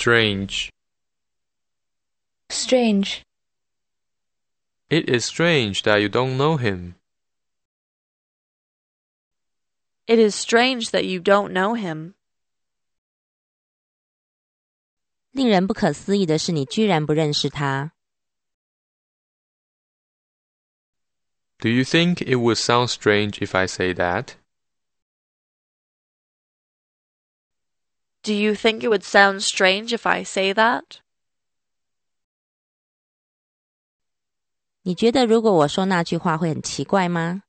Strange. Strange. It is strange that you don't know him. It is strange that you don't know him. 令人不可思议的是，你居然不认识他。 Do you think it would sound strange if I say that? Do you think it would sound strange if I say that? 你觉得如果我说那句话会很奇怪吗？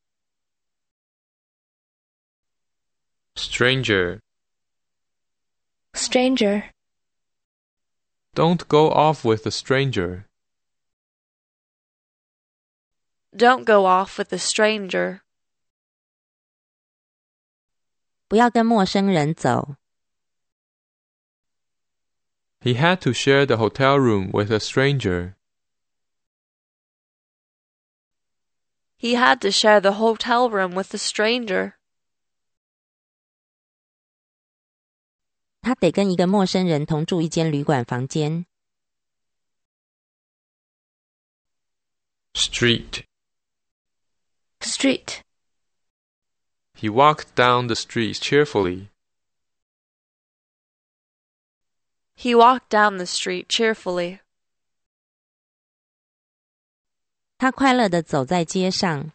Stranger. Stranger. Don't go off with a stranger. Don't go off with a stranger. 不要跟陌生人走。 He had to share the hotel room with a stranger. He had to share the hotel room with a stranger. 他得跟一个陌生人同住一间旅馆房间。 Street. Street. He walked down the street cheerfully. He walked down the street cheerfully. 他快乐地走在街上。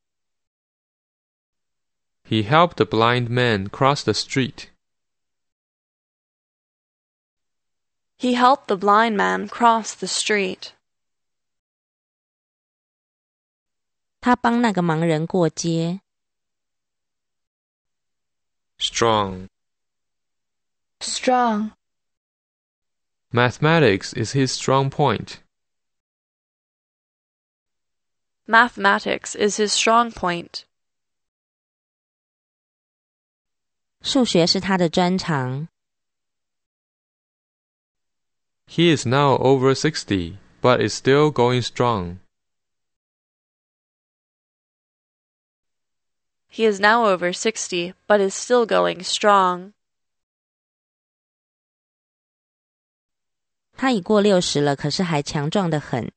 He helped the blind man cross the street. He helped the blind man cross the street. 他帮那个盲人过街。 Strong. Strong. Mathematics is his strong point. Mathematics is his strong point. 数学是他的专长。 He is now over 60, but is still going strong. He is now over 60, but is still going strong. 他已过60了，可是还强壮得很。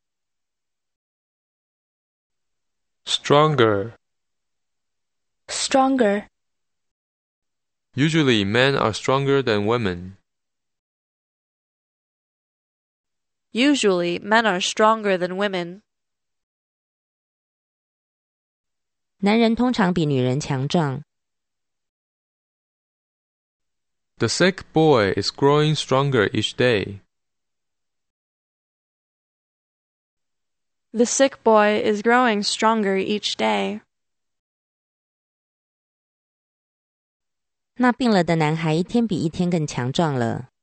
Stronger. Stronger. Usually men are stronger than women. Usually, men are stronger than women. 男人通常比女人强壮。 The sick boy is growing stronger each day. The sick boy is growing stronger each day. 那病了的男孩一天比一天更强壮了。